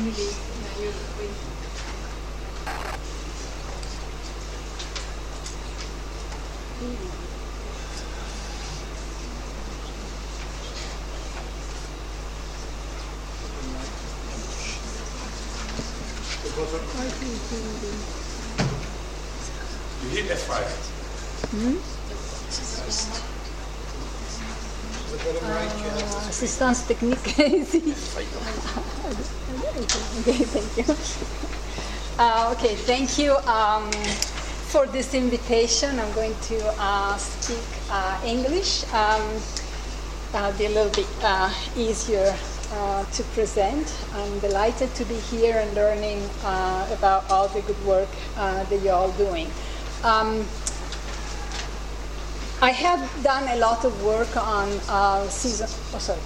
You hit F5. Assistance technique. Okay, thank you. Okay, thank you for this invitation. I'm going to speak English. It'll be a little bit easier to present. I'm delighted to be here and learning about all the good work that you're all doing. I have done a lot of work on season. Oh, sorry.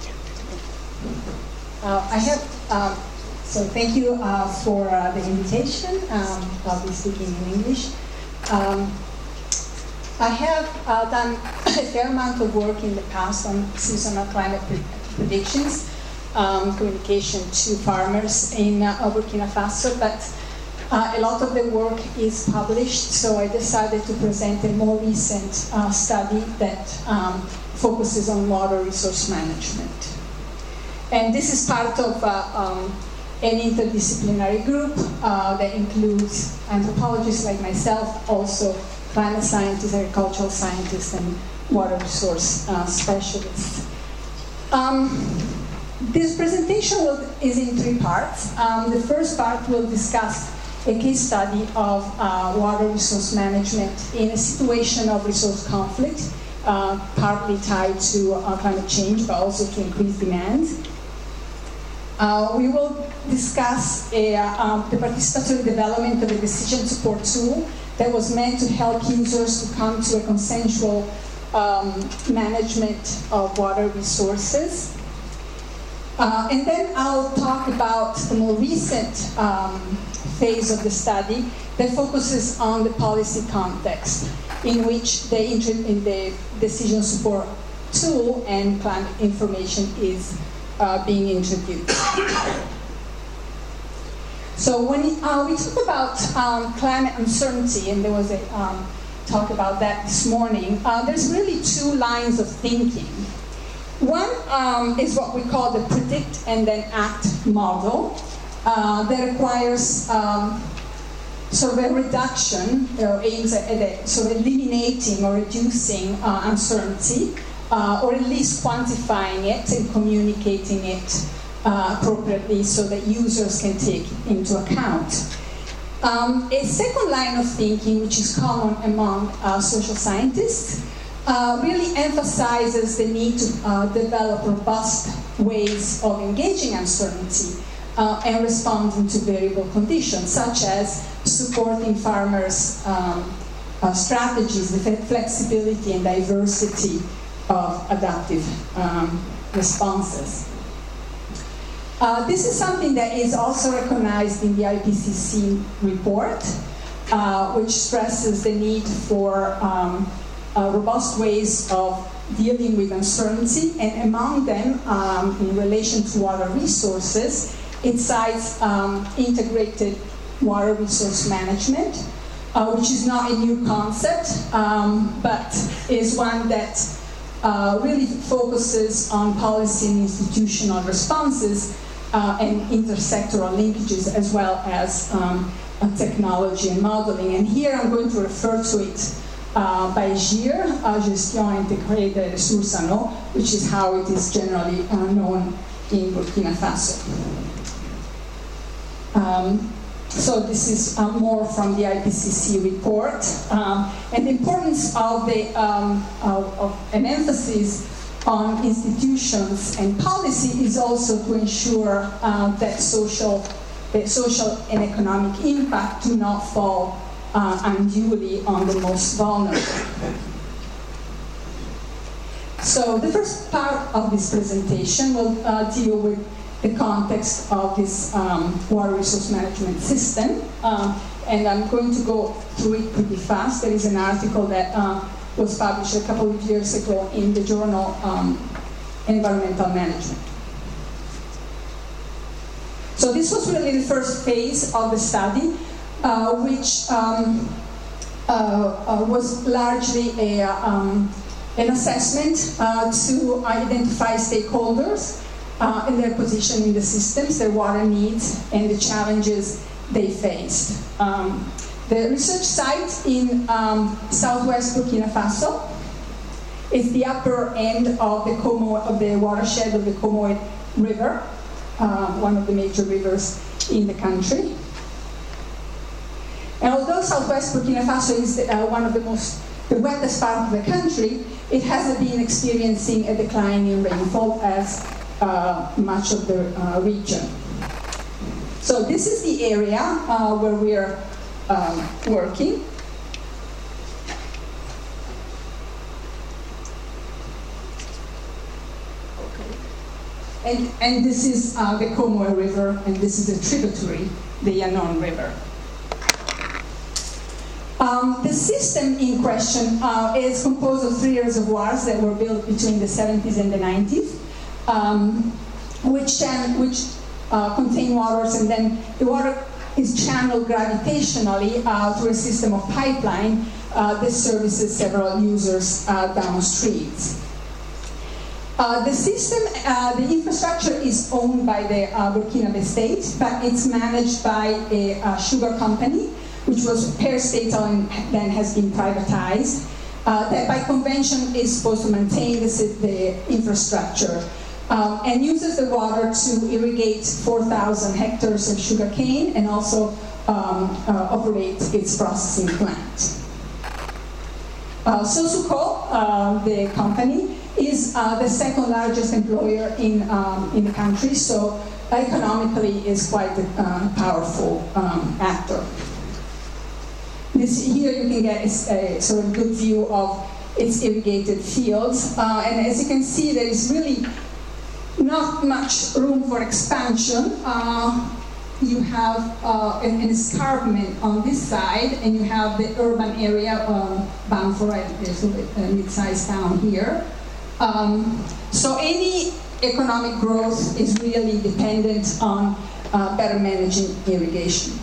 So thank you for the invitation. I'll be speaking in English. I have done a fair amount of work in the past on seasonal climate predictions, communication to farmers in Burkina Faso, but a lot of the work is published, so I decided to present a more recent study that focuses on water resource management. And this is part of an interdisciplinary group that includes anthropologists like myself, also climate scientists, agricultural scientists, and water resource specialists. This presentation is in three parts. The first part will discuss a case study of water resource management in a situation of resource conflict, partly tied to climate change, but also to increased demand. We will discuss the participatory development of a decision support tool that was meant to help users to come to a consensual management of water resources. And then I'll talk about the more recent phase of the study that focuses on the policy context in which the decision support tool and climate information is being introduced. So when we talk about climate uncertainty, and there was a talk about that this morning, there's really two lines of thinking. One is what we call the predict and then act model that requires sort of a reduction, aims at sort of eliminating or reducing uncertainty, or at least quantifying it and communicating it appropriately so that users can take it into account. A second line of thinking, which is common among social scientists, really emphasizes the need to develop robust ways of engaging uncertainty and responding to variable conditions, such as supporting farmers' strategies, the flexibility and diversity of adaptive responses. This is something that is also recognized in the IPCC report, which stresses the need for robust ways of dealing with uncertainty, and among them, in relation to water resources, it cites integrated water resource management, which is not a new concept, but is one that really focuses on policy and institutional responses and intersectoral linkages, as well as technology and modeling. And here I'm going to refer to it by GIR, Gestion Intégrée des Ressources en Eau, which is how it is generally known in Burkina Faso. So this is more from the IPCC report. And the importance of an emphasis on institutions and policy is also to ensure that social and economic impact do not fall unduly on the most vulnerable. So the first part of this presentation will deal with the context of this water resource management system. And I'm going to go through it pretty fast. There is an article that was published a couple of years ago in the journal Environmental Management. So this was really the first phase of the study, which was largely an assessment to identify stakeholders and their position in the systems, their water needs, and the challenges they faced. The research site in southwest Burkina Faso is the upper end of the watershed of the Comoé River, one of the major rivers in the country. And although southwest Burkina Faso is one of the wettest part of the country, it hasn't been experiencing a decline in rainfall as much of the region. So this is the area where we are working. And this is the Comoé River, and this is a tributary, the Yannon River. The system in question is composed of 3 reservoirs that were built between the 70s and the 90s, which contain waters, and then the water is channeled gravitationally through a system of pipeline that services several users downstream. The system, the infrastructure is owned by the Burkinabe state, but it's managed by a sugar company, which was parastatal and then has been privatized, that by convention is supposed to maintain the infrastructure and uses the water to irrigate 4,000 hectares of sugarcane and also operate its processing plant. Sosuco, the company, is the second largest employer in the country, so economically is quite a powerful actor. Here you can get a sort of good view of its irrigated fields, and as you can see, there is really not much room for expansion. You have an escarpment on this side, and you have the urban area of Banfora, a mid-sized town here. So any economic growth is really dependent on better managing irrigation.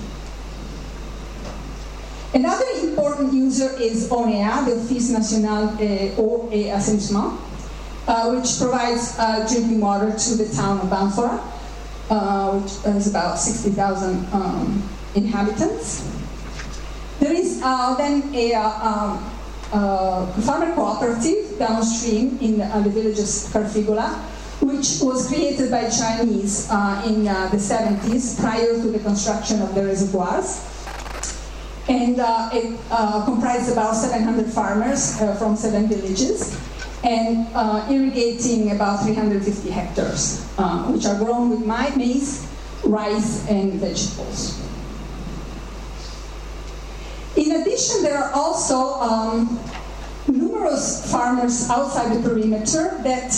Another important user is ONEA, the Office National Eau et Assainissement, which provides drinking water to the town of Banfora, which has about 60,000 inhabitants. There is then a farmer cooperative downstream in the village of Carfigula, which was created by Chinese in the 70s prior to the construction of the reservoirs. And it comprised about 700 farmers from 7 villages and irrigating about 350 hectares, which are grown with maize, rice, and vegetables. In addition, there are also numerous farmers outside the perimeter that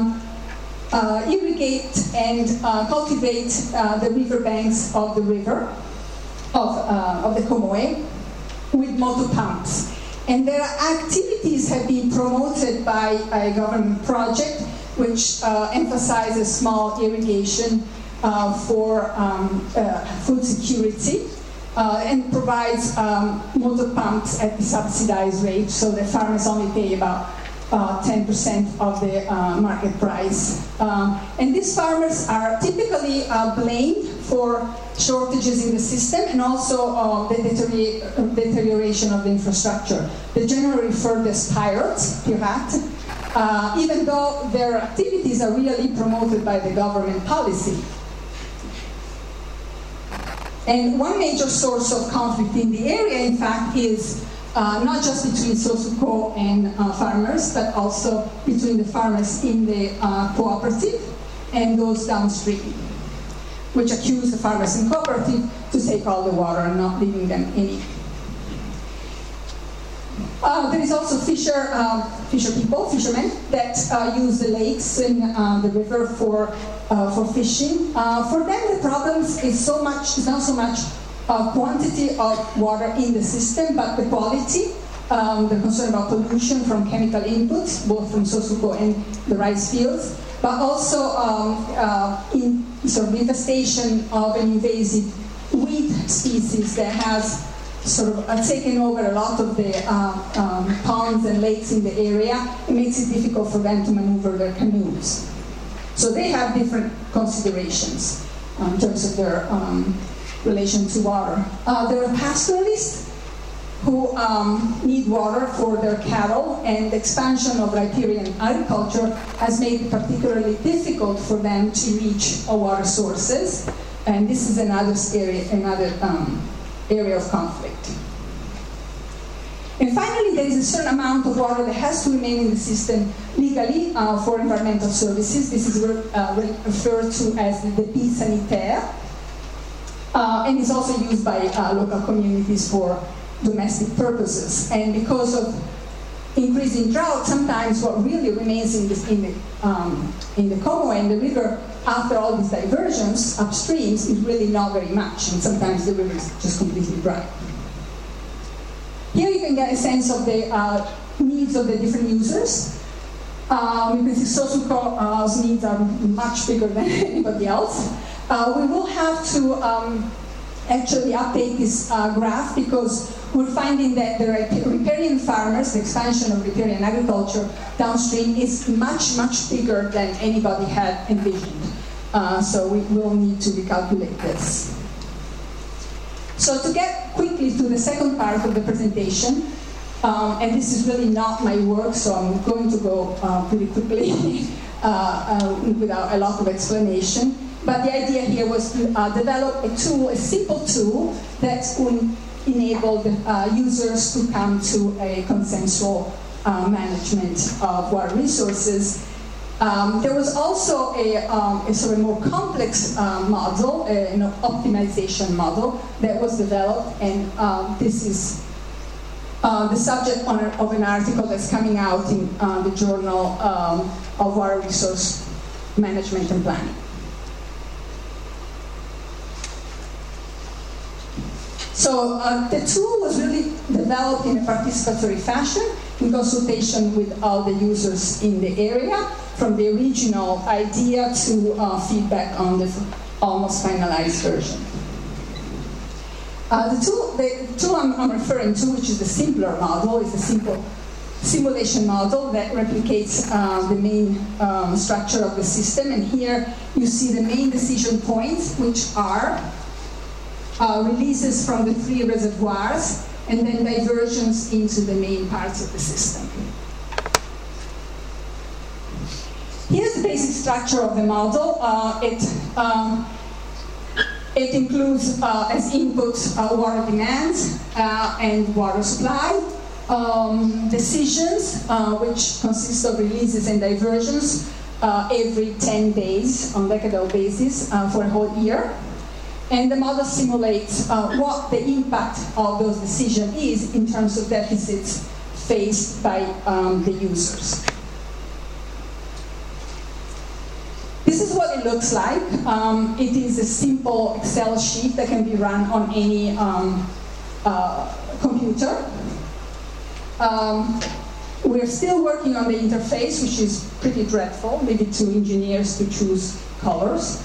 irrigate and cultivate the riverbanks of the river, of the Comoé, with motor pumps. And their activities have been promoted by a government project which emphasizes small irrigation for food security and provides motor pumps at the subsidized rate, so the farmers only pay about 10% of the market price. And these farmers are typically blamed for shortages in the system and also the deterioration of the infrastructure. They generally referred as pirates, even though their activities are really promoted by the government policy. And one major source of conflict in the area, in fact, is not just between Sosuco and farmers, but also between the farmers in the cooperative and those downstream, which accuse the farmers in cooperative to take all the water and not leaving them any. There is also fishermen that use the lakes and the river for fishing. For them, the problem is not so much quantity of water in the system, but the quality. They're concerned about pollution from chemical inputs, both from Sosuco and the rice fields, but also in sort of infestation of an invasive weed species that has sort of taken over a lot of the ponds and lakes in the area. It makes it difficult for them to maneuver their canoes. So they have different considerations in terms of their relation to water. There are pastoralists who need water for their cattle, and the expansion of riparian agriculture has made it particularly difficult for them to reach water sources, and this is another area of conflict. And finally, there is a certain amount of water that has to remain in the system legally for environmental services. This is referred to as the débit sanitaire, and is also used by local communities for domestic purposes. And because of increasing drought, sometimes what really remains in the Como and the river after all these diversions upstreams is really not very much, and sometimes the river is just completely dry. Here you can get a sense of the needs of the different users. You can see Sosuko's needs are much bigger than anybody else. We will have to actually update this graph because we're finding that the riparian farmers, the expansion of riparian agriculture downstream is much, much bigger than anybody had envisioned. So we will need to recalculate this. So to get quickly to the second part of the presentation, and this is really not my work, so I'm going to go pretty quickly without a lot of explanation. But the idea here was to develop a tool, a simple tool that would enable users to come to a consensual management of water resources. There was also a sort of more complex model, an optimization model that was developed, and this is the subject of an article that's coming out in the Journal of Water Resource Management and Planning. So the tool was really developed in a participatory fashion in consultation with all the users in the area, from the original idea to feedback on the almost finalized version. The tool I'm referring to, which is the simpler model, is the simple simulation model that replicates the main structure of the system. And here you see the main decision points, which are releases from the 3 reservoirs, and then diversions into the main parts of the system. Here's the basic structure of the model. It includes as inputs water demands and water supply, decisions, which consist of releases and diversions every 10 days on decadal basis for a whole year. And the model simulates what the impact of those decisions is in terms of deficits faced by the users. This is what it looks like. It is a simple Excel sheet that can be run on any computer. We're still working on the interface, which is pretty dreadful, maybe to engineers to choose colors.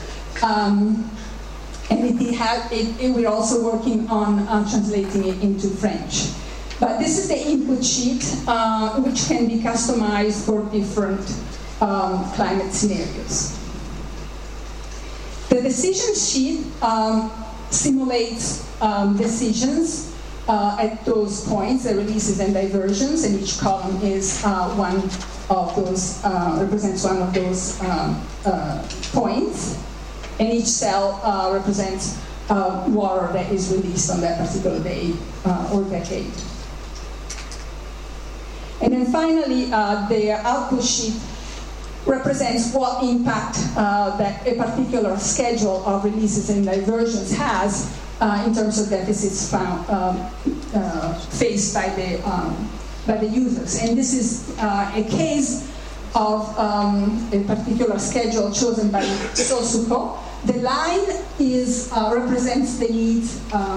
And we're also working on translating it into French. But this is the input sheet, which can be customized for different climate scenarios. The decision sheet simulates decisions at those points, the releases and diversions, and each column is one of those, represents one of those points. And each cell represents water that is released on that particular day or decade. And then finally, the output sheet represents what impact that a particular schedule of releases and diversions has in terms of deficits faced by the users. And this is a case of a particular schedule chosen by Sosuko. The line represents the need.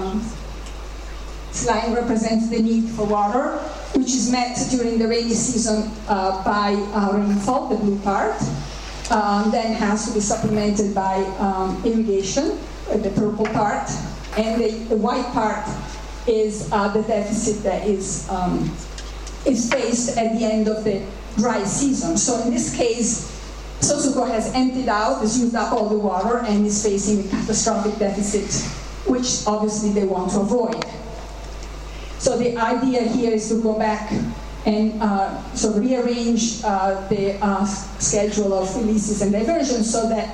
This line represents the need for water, which is met during the rainy season by rainfall, the blue part. then has to be supplemented by irrigation, the purple part, and the white part is the deficit that is faced at the end of the dry season. So in this case, Sosúco has emptied out, has used up all the water, and is facing a catastrophic deficit, which obviously they want to avoid. So the idea here is to go back and sort of rearrange the schedule of releases and diversions so that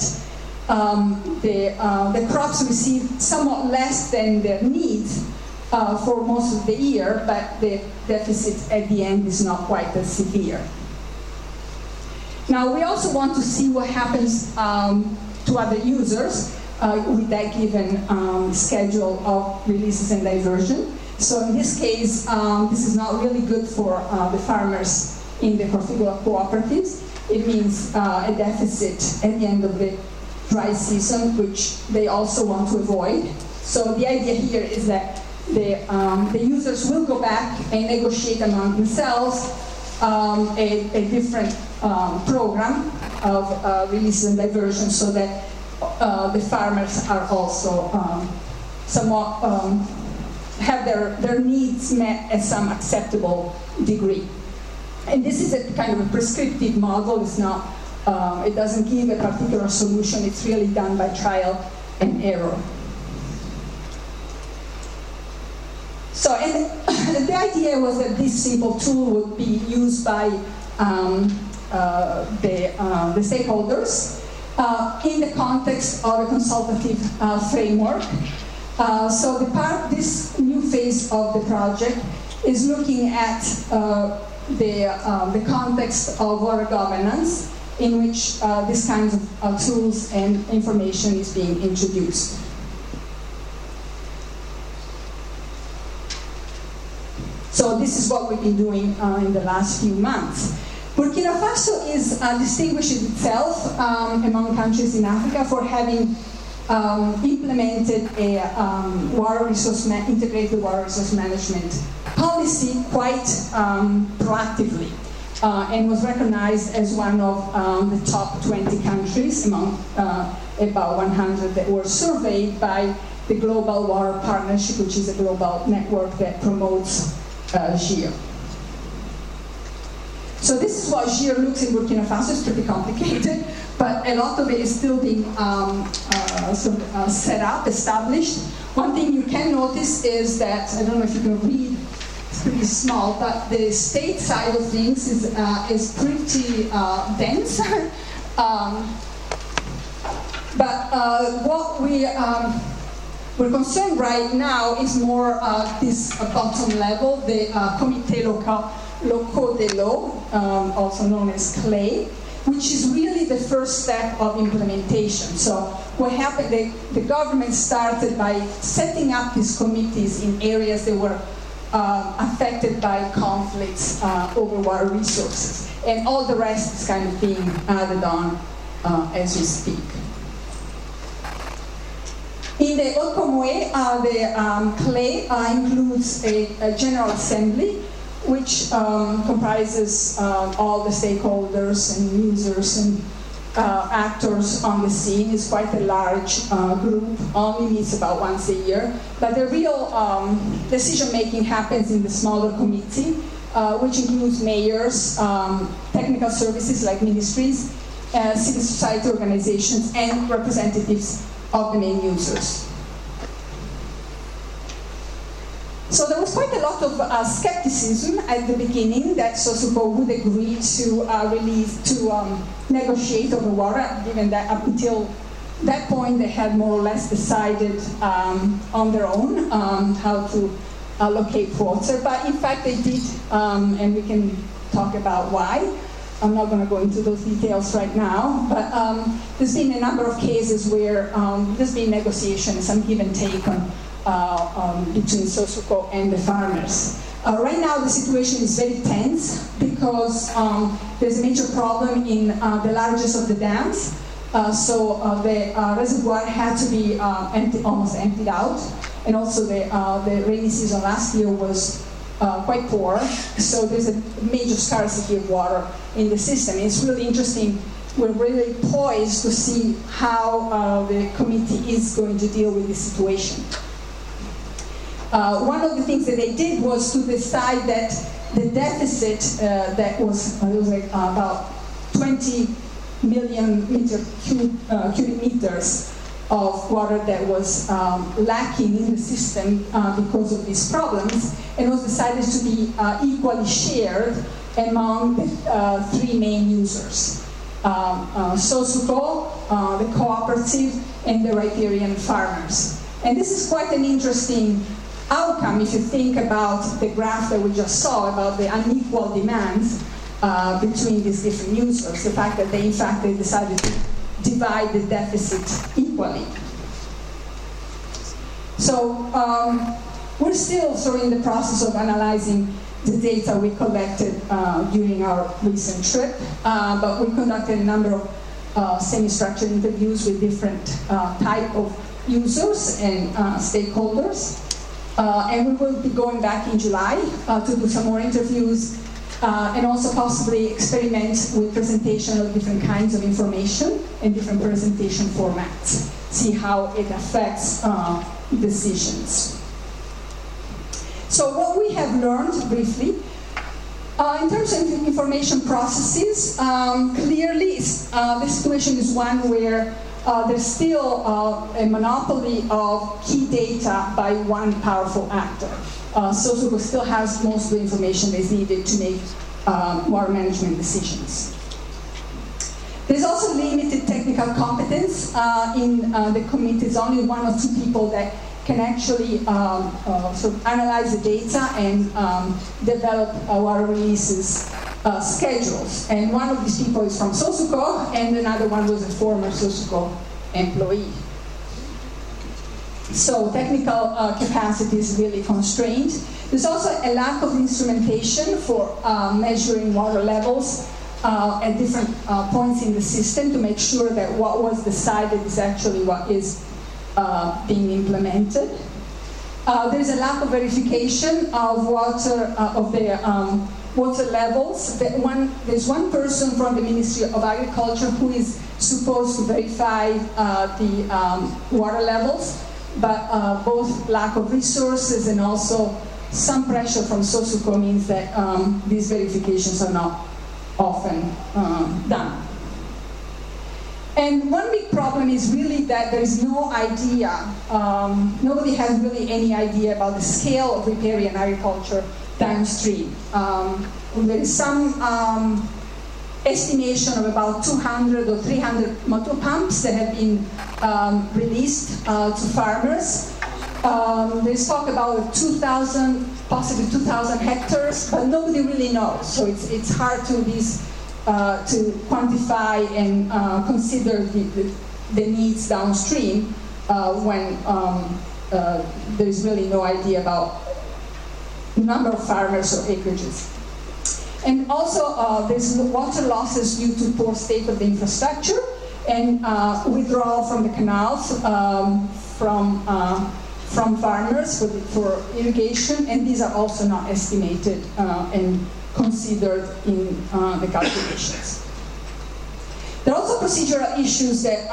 the crops receive somewhat less than their needs for most of the year, but the deficit at the end is not quite as severe. Now, we also want to see what happens to other users with that given schedule of releases and diversion. So in this case, this is not really good for the farmers in the horticultural cooperatives. It means a deficit at the end of the dry season, which they also want to avoid. So the idea here is that the users will go back and negotiate among themselves a different program of release and diversion so that the farmers are also somewhat have their needs met at some acceptable degree. And this is a kind of a prescriptive model. It's not, it doesn't give a particular solution. It's really done by trial and error. So, and the idea was that this simple tool would be used by the stakeholders in the context of a consultative framework. So this new phase of the project is looking at the context of water governance in which these kinds of tools and information is being introduced. So this is what we've been doing in the last few months. Burkina Faso is distinguishes itself among countries in Africa for having implemented a integrated water resource management policy quite proactively and was recognized as one of the top 20 countries among about 100 that were surveyed by the Global Water Partnership, which is a global network that promotes GIR. So this is what GIR looks in Burkina Faso. It's pretty complicated, but a lot of it is still being set up, established. One thing you can notice is that, I don't know if you can read, it's pretty small, but the state side of things is pretty dense. What we're concerned right now is more this bottom level, the Comité Locaux de l'Eau, also known as CLEI, which is really the first step of implementation. So what happened, the government started by setting up these committees in areas that were affected by conflicts over water resources. And all the rest is kind of being added on as we speak. In the Haut-Comoé, the CLEI includes a General Assembly, which comprises all the stakeholders and users and actors on the scene. It's quite a large group, only meets about once a year. But the real decision-making happens in the smaller committee, which includes mayors, technical services like ministries, civil society organizations, and representatives of the main users. So there was quite a lot of skepticism at the beginning that Sosúco would agree to negotiate over water, given that up until that point they had more or less decided on their own how to allocate water. But in fact they did, and we can talk about why. I'm not going to go into those details right now, but there's been a number of cases where there's been negotiation and some give and take between Sosúco and the farmers. Right now the situation is very tense because there's a major problem in the largest of the dams. So the reservoir had to be almost emptied out, and also the rainy season last year was quite poor, so there's a major scarcity of water in the system. It's really interesting we're really poised to see how the committee is going to deal with the situation. One of the things that they did was to decide that the deficit that was about 20 million cubic meters of water that was lacking in the system because of these problems, and was decided to be equally shared among the three main users. Sosuco, the cooperative, and the riparian farmers. And this is quite an interesting outcome if you think about the graph that we just saw about the unequal demands between these different users, the fact that they decided to divide the deficit equally. So we're still sort of in the process of analyzing the data we collected during our recent trip, but we conducted a number of semi-structured interviews with different type of users and stakeholders. And we will be going back in July to do some more interviews and also possibly experiment with presentation of different kinds of information and different presentation formats, see how it affects decisions. So what we have learned briefly, in terms of information processes, clearly the situation is one where there's still a monopoly of key data by one powerful actor. Sosuco still has most of the information that's needed to make water management decisions. There's also limited technical competence in the committee. There's only one or two people that can actually sort of analyze the data and develop water releases schedules. And one of these people is from Sosuco, and another one was a former Sosuco employee. So technical capacity is really constrained. There's also a lack of instrumentation for measuring water levels at different points in the system to make sure that what was decided is actually what is being implemented. There's a lack of verification of water water levels. There's one person from the Ministry of Agriculture who is supposed to verify the water levels, but both lack of resources and also some pressure from Sosuco means that these verifications are not often done. And one big problem is really that there is no idea, nobody has really any idea about the scale of riparian agriculture downstream. There is some estimation of about 200 or 300 motor pumps that have been released to farmers. There's talk about 2,000, possibly 2,000 hectares, but nobody really knows. So it's hard to quantify and consider the needs downstream when there's really no idea about number of farmers or acreages. And also there's water losses due to poor state of the infrastructure and withdrawal from the canals from farmers for irrigation, and these are also not estimated and considered in the calculations. There are also procedural issues that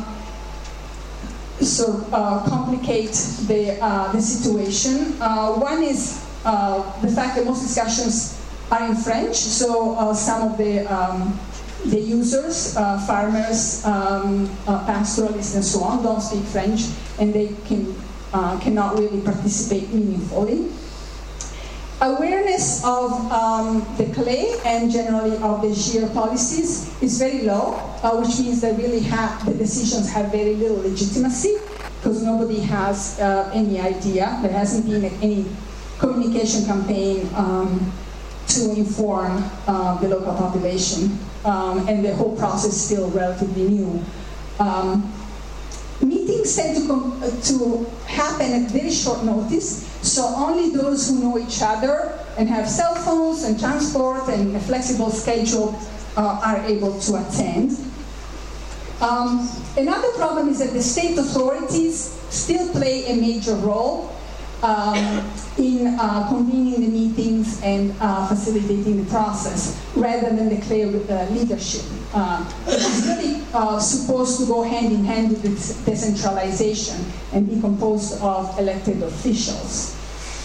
complicate the situation. One is the fact that most discussions are in French, so some of the users, farmers, pastoralists, and so on, don't speak French, and they cannot really participate meaningfully. Awareness of the clay and generally of the GIR policies is very low, which means that really the decisions have very little legitimacy because nobody has any idea. There hasn't been any communication campaign to inform the local population, and the whole process is still relatively new. Meetings tend to happen at very short notice, so only those who know each other and have cell phones and transport and a flexible schedule are able to attend. Another problem is that the state authorities still play a major role. in convening the meetings and facilitating the process, rather than the clay leadership. It's really supposed to go hand in hand with decentralization and be composed of elected officials.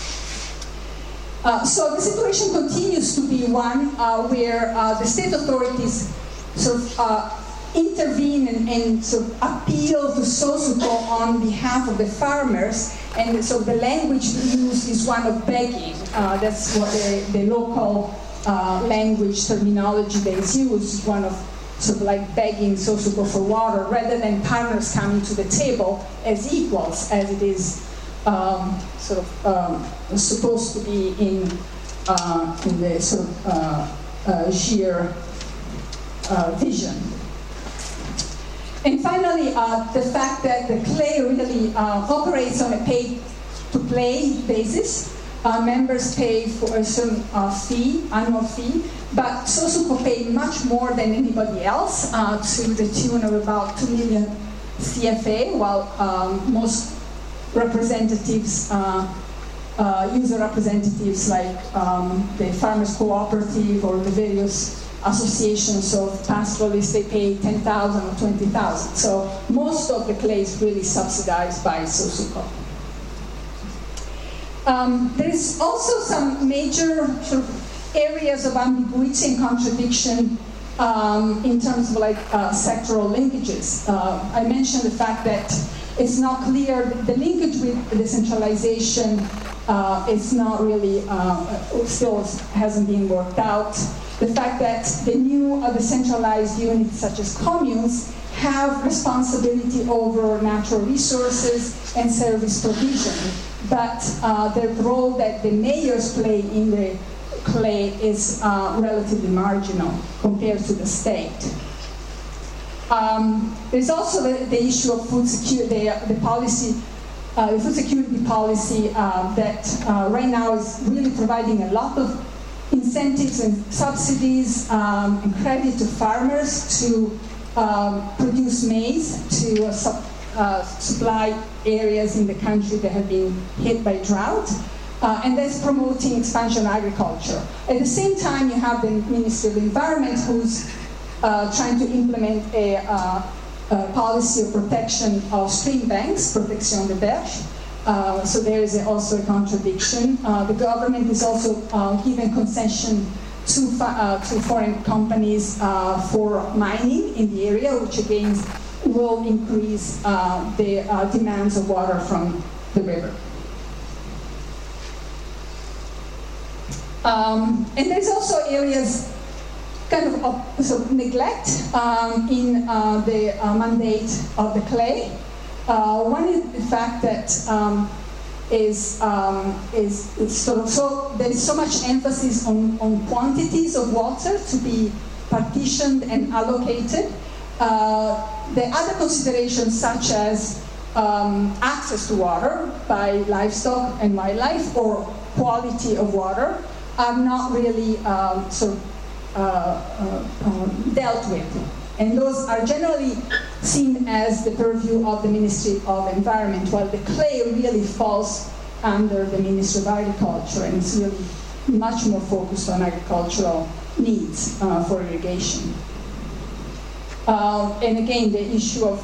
So the situation continues to be one where the state authorities sort of intervene and sort of appeal to Sosuko on behalf of the farmers, and so the language used is one of begging. That's what the local language terminology that is used, one of sort of like begging Sosuko for water, rather than partners coming to the table as equals, as it is supposed to be in the sort of sheer vision. And finally, the fact that the clay really operates on a pay-to-play basis. Members pay for a certain annual fee, but Sosuko paid much more than anybody else, to the tune of about 2 million CFA, while most representatives, user representatives like the Farmers Cooperative or the various associations of pastoralists, they pay 10,000 or 20,000. So most of the clay is really subsidized by Sosuko. There is also some major sort of areas of ambiguity and contradiction in terms of like sectoral linkages. I mentioned the fact that it's not clear, the linkage with decentralization is not really, still hasn't been worked out. The fact that the new decentralized units such as communes have responsibility over natural resources and service provision, but the role that the mayors play in the clay is relatively marginal compared to the state. There's also the issue of food security, the policy, the food security policy that right now is really providing a lot of incentives and subsidies and credit to farmers to produce maize to supply areas in the country that have been hit by drought, and that's promoting expansion agriculture. At the same time, you have the Ministry of Environment who's trying to implement a policy of protection of stream banks, Protection des Berges. So there is also a contradiction. The government is also giving concession to foreign companies for mining in the area, which again will increase the demands of water from the river. And there's also areas kind of neglect in the mandate of the clay. One is the fact that is sort of so there is so much emphasis on quantities of water to be partitioned and allocated. The other considerations, such as access to water by livestock and wildlife, or quality of water, are not really dealt with. And those are generally seen as the purview of the Ministry of Environment, while the clay really falls under the Ministry of Agriculture, and it's really much more focused on agricultural needs for irrigation. And again, the issue of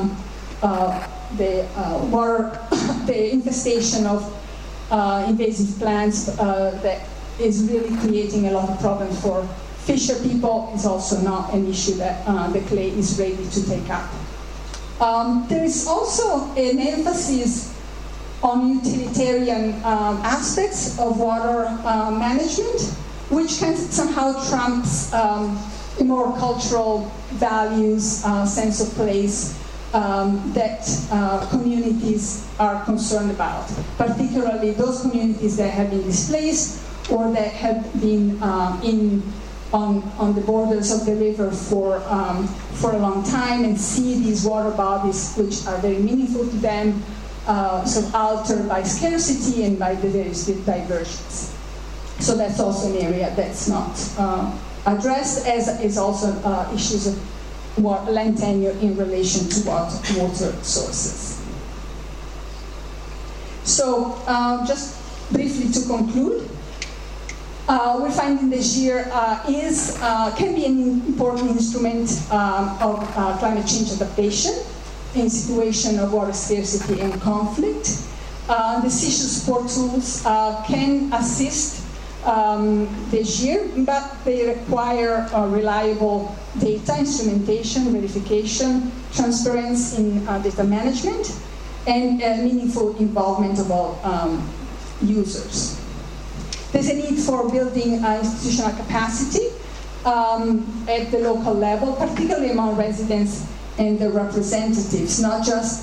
the water, the infestation of invasive plants that is really creating a lot of problems for fisher people is also not an issue that the clay is ready to take up. There is also an emphasis on utilitarian aspects of water management, which can somehow trumps the more cultural values, sense of place that communities are concerned about, particularly those communities that have been displaced or that have been on the borders of the river for a long time, and see these water bodies, which are very meaningful to them, sort of altered by scarcity and by the various diversions. So that's also an area that's not addressed, as is also issues of land tenure in relation to water sources. So just briefly to conclude, we're finding the GIR can be an important instrument of climate change adaptation in situation of water scarcity and conflict. Decision support tools can assist the GIR, but they require reliable data, instrumentation, verification, transparency in data management, and meaningful involvement of all users. There's a need for building institutional capacity at the local level, particularly among residents and their representatives, not just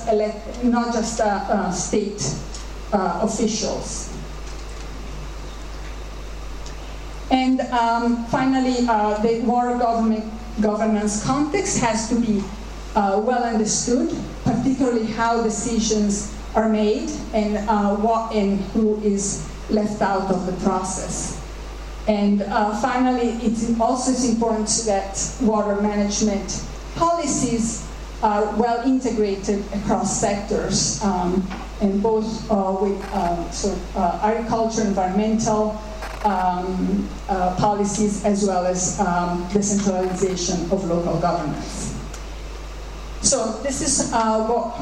state officials. And finally, the water governance context has to be well understood, particularly how decisions are made and what and who is left out of the process. And finally, it's also important that water management policies are well integrated across sectors, and both with agriculture, environmental policies, as well as decentralization of local governance. So this is what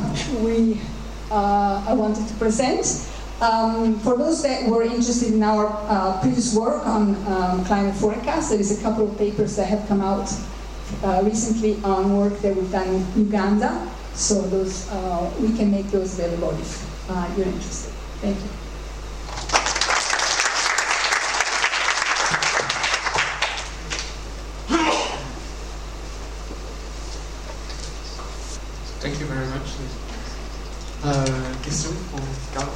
I wanted to present. For those that were interested in our previous work on climate forecast, there is a couple of papers that have come out recently on work that we've done in Uganda. So those we can make those available if you're interested. Thank you. Thank you very much. Question for Carl?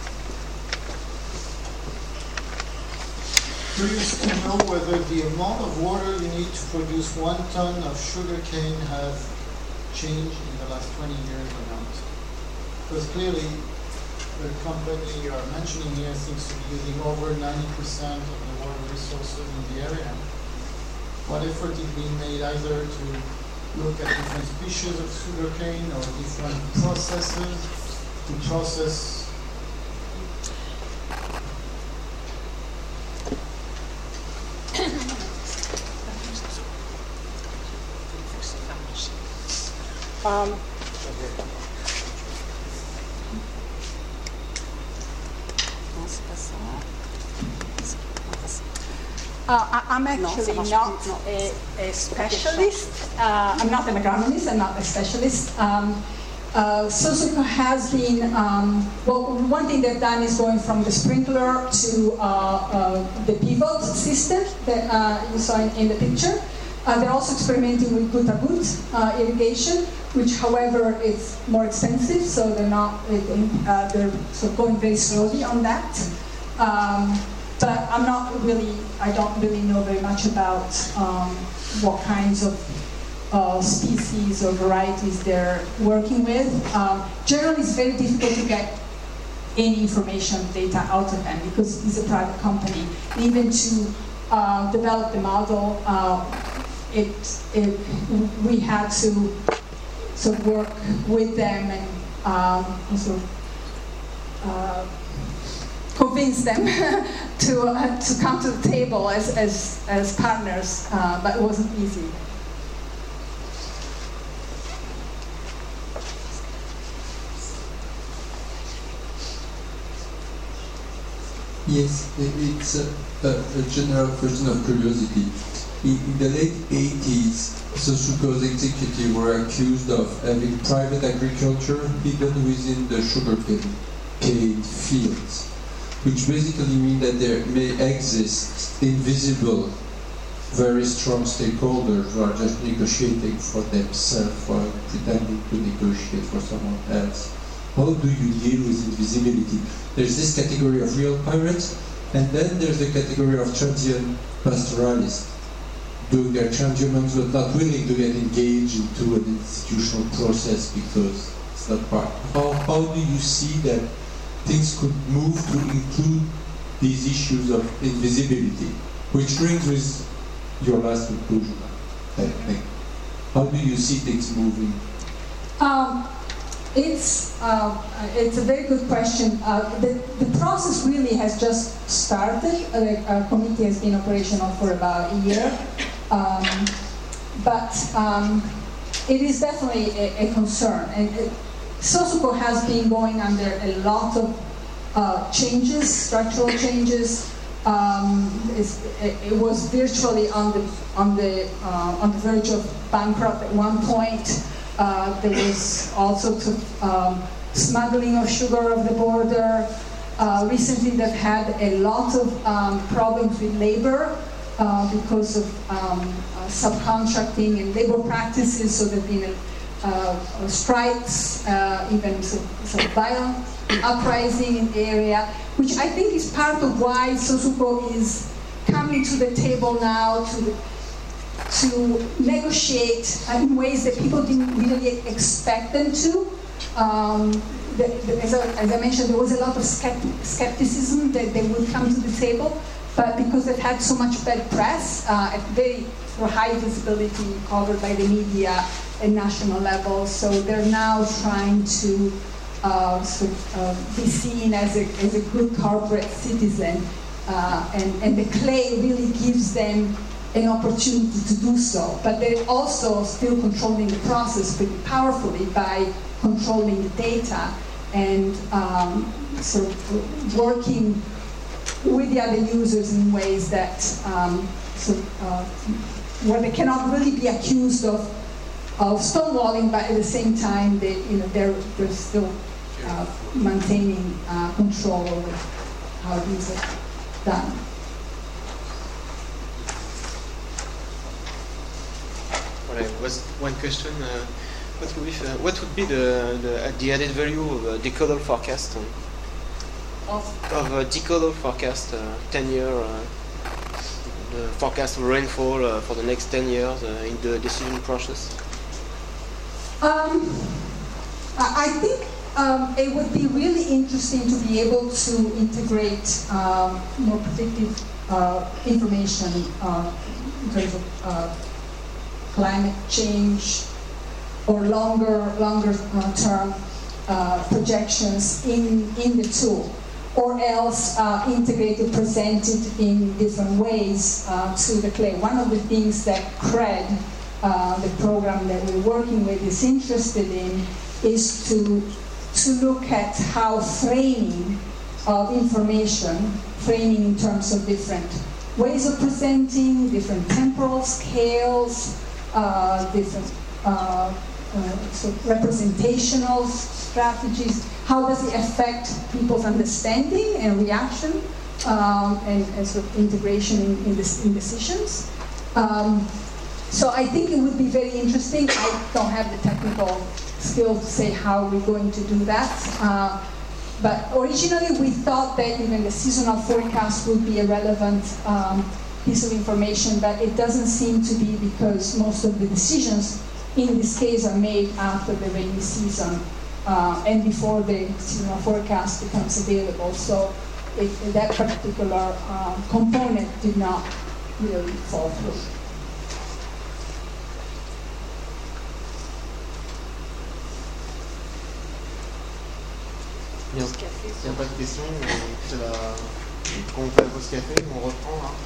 Curious to know whether the amount of water you need to produce 1 ton of sugarcane has changed in the last 20 years or not. Because clearly, the company you are mentioning here seems to be using over 90% of the water resources in the area. What effort is being made either to look at different species of sugarcane or different processes to process I'm actually not a specialist. I'm not an agronomist. I'm not a specialist. Sosuco has been, well, one thing they've done is going from the sprinkler to the pivot system that you saw in the picture. They're also experimenting with goutte-à-goutte irrigation, which, however, is more expensive, so they're not. They're sort of going very slowly on that. But I'm not really. I don't really know very much about what kinds of species or varieties they're working with. Generally, it's very difficult to get any information, data out of them because it's a private company. Even to develop the model, we had to sort of work with them and sort of convince them to come to the table as partners, but it wasn't easy. Yes, it's a general question of curiosity. In the late 80s, Sosuco's executives were accused of having private agriculture hidden within the sugarcane fields, which basically means that there may exist invisible, very strong stakeholders who are just negotiating for themselves or pretending to negotiate for someone else. How do you deal with invisibility? There's this category of real pirates, and then there's the category of transient pastoralists, doing their transhumance but not willing to get engaged into an institutional process because it's not part. How do you see that things could move to include these issues of invisibility, which brings with your last conclusion, I think. How do you see things moving? It's a very good question. The process really has just started. The committee has been operational for about a year, but it is definitely a concern. And Sosuco has been going under a lot of changes, structural changes. It was virtually on the verge of bankrupt at one point. There was also smuggling of sugar over the border. Recently, they've had a lot of problems with labor because of subcontracting and labor practices. So there've been strikes, even some violent uprising in the area, which I think is part of why Sosuco is coming to the table now to negotiate in ways that people didn't really expect them to. As I mentioned, there was a lot of skepticism that they would come to the table, but because they've had so much bad press at very high visibility, covered by the media at national level, so they're now trying to be seen as a good corporate citizen, and the clay really gives them an opportunity to do so. But they're also still controlling the process pretty powerfully by controlling the data and working with the other users in ways that where they cannot really be accused of stonewalling, but at the same time they're still maintaining control over how these are done. Was one question. What would be the added value of a decadal forecast? Of a decadal forecast, 10-year the forecast of rainfall for the next 10 years in the decision process? I think it would be really interesting to be able to integrate more predictive information in terms of climate change or longer term projections in the tool, or else integrated, presented in different ways to the clay. One of the things that CRED, the program that we're working with, is interested in is to look at how framing of information, framing in terms of different ways of presenting, different temporal scales, different representational strategies, how does it affect people's understanding and reaction, and sort of integration in decisions. So I think it would be very interesting. I don't have the technical skill to say how we're going to do that. But originally we thought that even the seasonal forecast would be a relevant piece of information, but it doesn't seem to be, because most of the decisions in this case are made after the rainy season and before the seasonal forecast becomes available. So that particular component did not really fall through. Il n'y a pas de questions, quand on fait la pause café, on reprend là.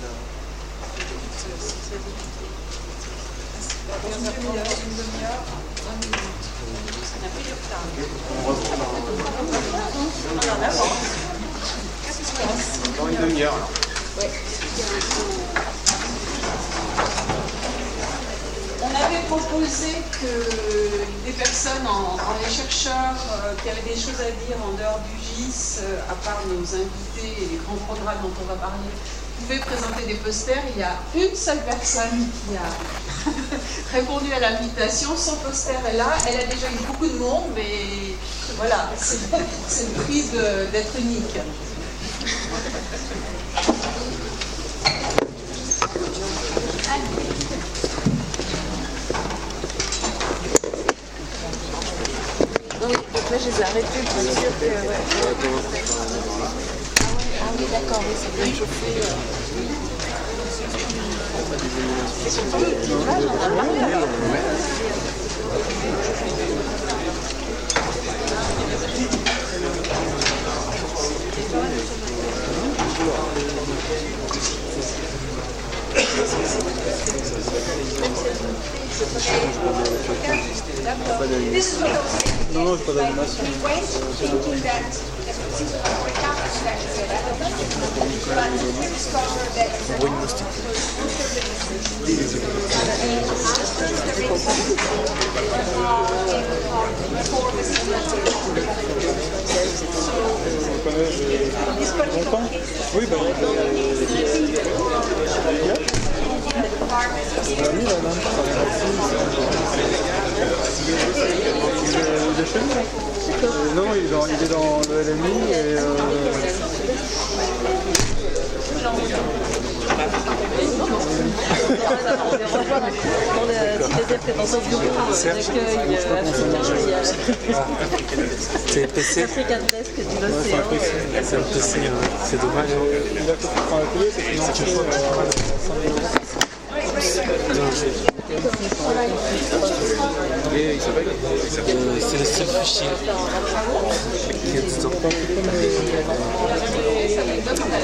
Dans une demi-heure là. On avait proposé que des personnes, les chercheurs qui avaient des choses à dire en dehors du GIS, à part nos invités et les grands programmes dont on va parler, pouvaient présenter des posters. Il y a une seule personne qui a répondu à l'invitation. Son poster est là. Elle a déjà eu beaucoup de monde, mais voilà, c'est une prise d'être unique. Oui, donc là je les ai arrêtés pour dire que... Ouais. Ah oui, d'accord, oui, ça vient chauffer. C'est surtout le clivage, on a parlé là. Non, non, pas d'animation. Longtemps. Oui, bah, il est chez nous. Non, il est dans le LMI et On les revoit dans les prétentions de d'accueil c'est le PC. African Desk de l'océan. C'est le PC, c'est dommage. Il a fait prendre la télé, c'est c'est le seul fichier. Il y a des